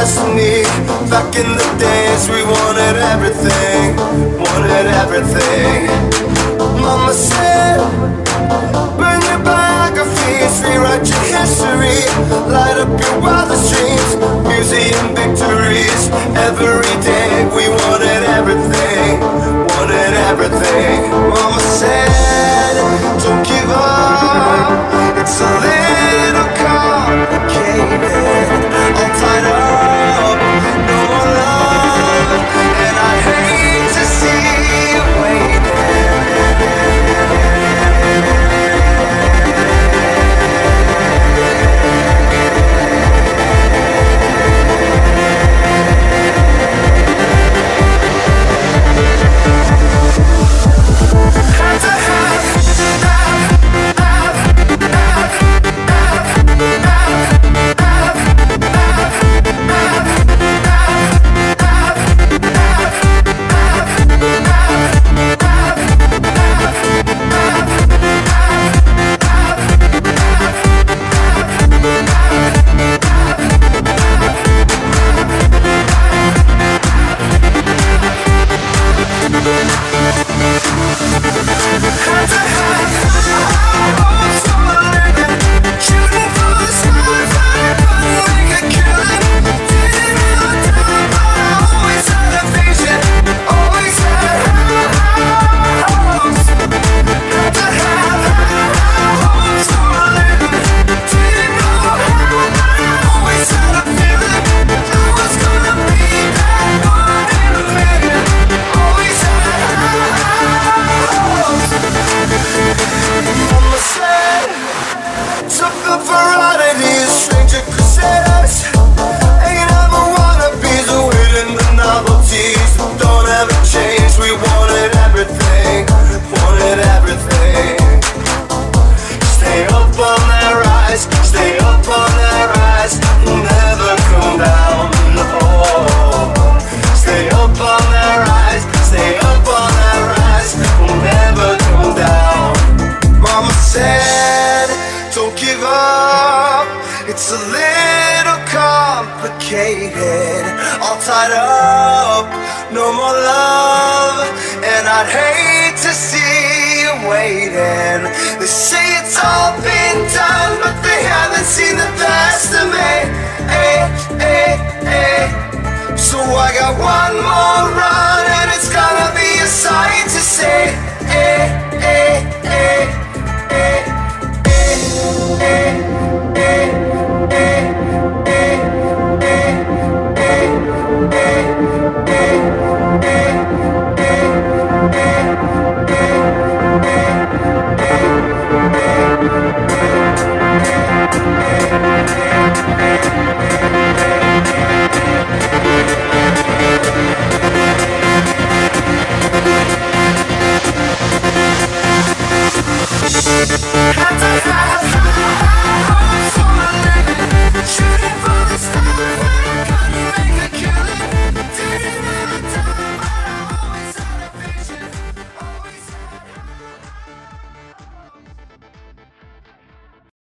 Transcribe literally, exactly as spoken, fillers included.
destiny. Back in the days we wanted everything, wanted everything. Mama said, burn your biographies, rewrite your history, light up your wildest dreams, museum victories. Every day we wanted everything, wanted everything. Mama said, don't give up, it's a little complicated, all tied up, no more love, and I hate to see you waiting. Have to have, have, have, have, have, have, It's a little complicated, all tied up, no more love, and I'd hate to see you waiting. They say it's all been done, but they haven't seen the best of me. Hey, hey, hey. So I got one more run, and it's gonna be a sight to see. Hey, hey, hey, hey, hey, hey. Have